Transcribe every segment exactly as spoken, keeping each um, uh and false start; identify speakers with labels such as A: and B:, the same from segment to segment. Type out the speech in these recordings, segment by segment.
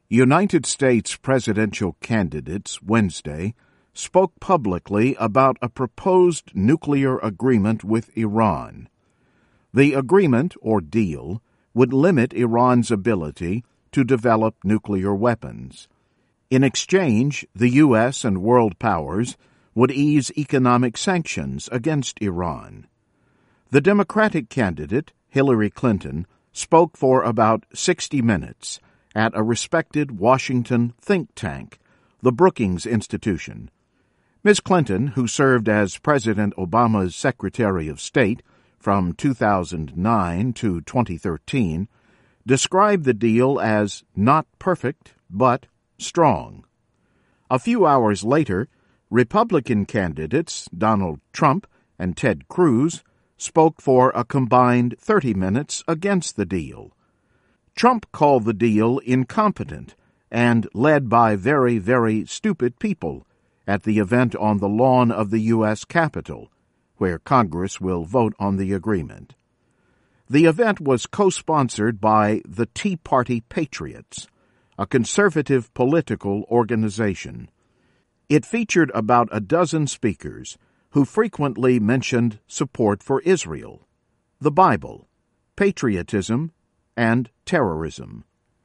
A: United States presidential candidates Wednesday spoke publicly about a proposed nuclear agreement with Iran. The agreement, or deal, would limit Iran's ability to develop nuclear weapons. In exchange, the U S and world powers would ease economic sanctions against Iran. The Democratic candidate, Hillary Clinton, spoke for about sixty minutes at a respected Washington think tank, the Brookings Institution. Miz Clinton, who served as President Obama's Secretary of State from two thousand nine to twenty thirteen, described the deal as not perfect, but strong. A few hours later, Republican candidates Donald Trump and Ted Cruz spoke for a combined thirty minutes against the deal. Trump called the deal incompetent and led by very, very stupid people at the event on the lawn of the U S Capitol, where Congress will vote on the agreement. The event was co-sponsored by the Tea Party Patriots, a conservative political organization. It featured about a dozen speakers who frequently mentioned support for Israel, the Bible, patriotism, and terrorism.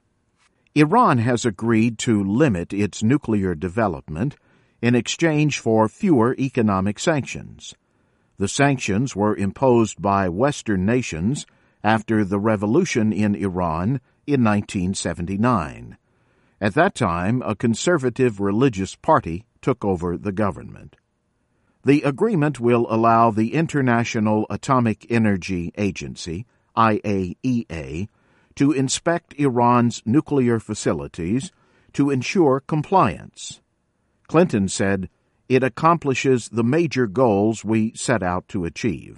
A: Iran has agreed to limit its nuclear development in exchange for fewer economic sanctions. The sanctions were imposed by Western nations after the revolution in Iran in nineteen seventy-nine. At that time, a conservative religious party took over the government. The agreement will allow the International Atomic Energy Agency, I A E A, to inspect Iran's nuclear facilities to ensure compliance. Clinton said, "It accomplishes the major goals we set out to achieve."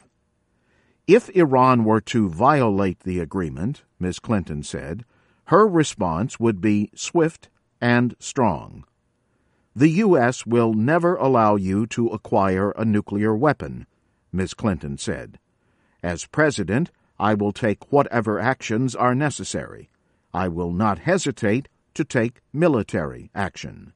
A: If Iran were to violate the agreement, Miz Clinton said, her response would be swift and strong. The U S will never allow you to acquire a nuclear weapon, Miz Clinton said. As president, I will take whatever actions are necessary. I will not hesitate to take military action.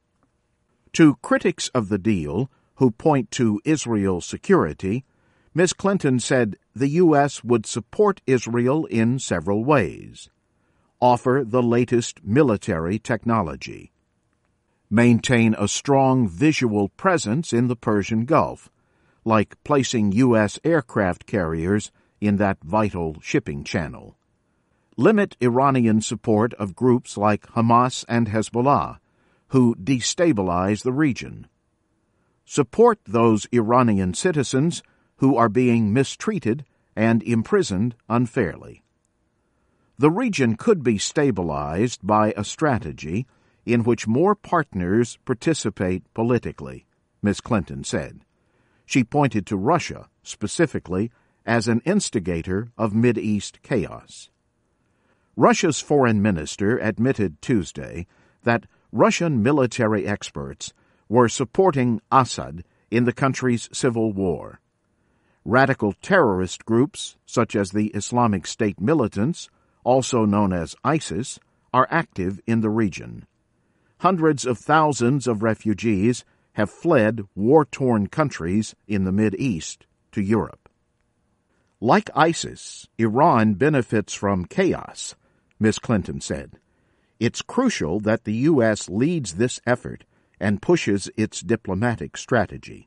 A: To critics of the deal, who point to Israel's security, Miz Clinton said the U S would support Israel in several ways. Offer the latest military technology. Maintain a strong visual presence in the Persian Gulf, like placing U S aircraft carriers in that vital shipping channel. Limit Iranian support of groups like Hamas and Hezbollah, who destabilize the region. Support those Iranian citizens who are being mistreated and imprisoned unfairly. The region could be stabilized by a strategy in which more partners participate politically, Miz Clinton said. She pointed to Russia, specifically, as an instigator of Mideast chaos. Russia's foreign minister admitted Tuesday that Russian military experts were supporting Assad in the country's civil war. Radical terrorist groups, such as the Islamic State militants, also known as ISIS, are active in the region. Hundreds of thousands of refugees have fled war-torn countries in the Mideast to Europe. Like ISIS, Iran benefits from chaos, Miz Clinton said. It's crucial that the U S leads this effort and pushes its diplomatic strategy.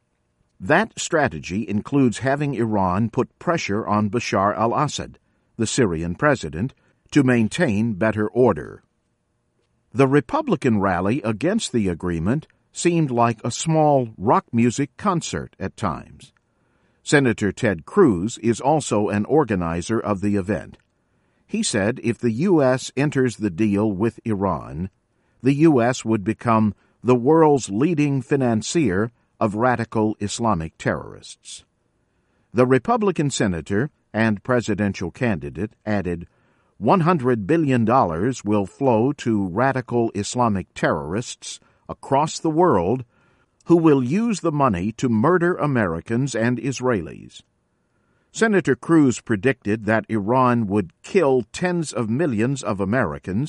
A: That strategy includes having Iran put pressure on Bashar al-Assad, the Syrian president, to maintain better order. The Republican rally against the agreement seemed like a small rock music concert at times. Senator Ted Cruz is also an organizer of the event. He said if the U S enters the deal with Iran, the U S would become the world's leading financier of radical Islamic terrorists. The Republican senator and presidential candidate added, one hundred billion dollars will flow to radical Islamic terrorists across the world who will use the money to murder Americans and Israelis. Senator Cruz predicted that Iran would kill tens of millions of Americans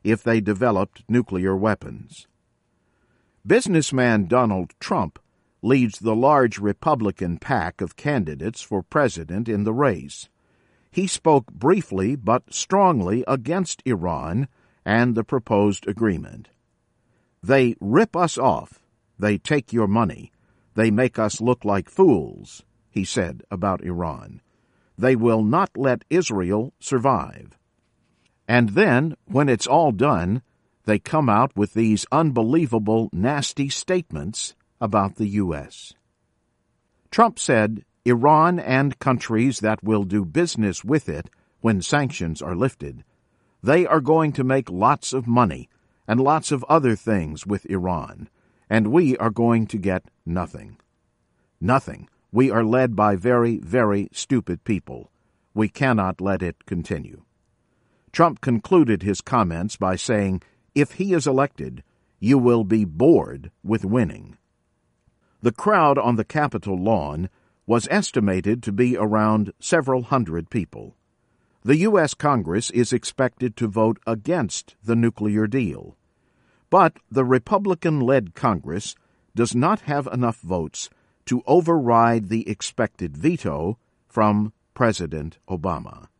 A: if they developed nuclear weapons. Businessman Donald Trump leads the large Republican pack of candidates for president in the race. He spoke briefly but strongly against Iran and the proposed agreement. "They rip us off. They take your money. They make us look like fools," he said about Iran. "They will not let Israel survive." And then, when it's all done, they come out with these unbelievable, nasty statements about the U S Trump said Iran and countries that will do business with it when sanctions are lifted, they are going to make lots of money and lots of other things with Iran, and we are going to get nothing. Nothing. We are led by very, very stupid people. We cannot let it continue. Trump concluded his comments by saying, if he is elected, you will be bored with winning. The crowd on the Capitol lawn was estimated to be around several hundred people. The U S Congress is expected to vote against the nuclear deal. But the Republican-led Congress does not have enough votes to override the expected veto from President Obama.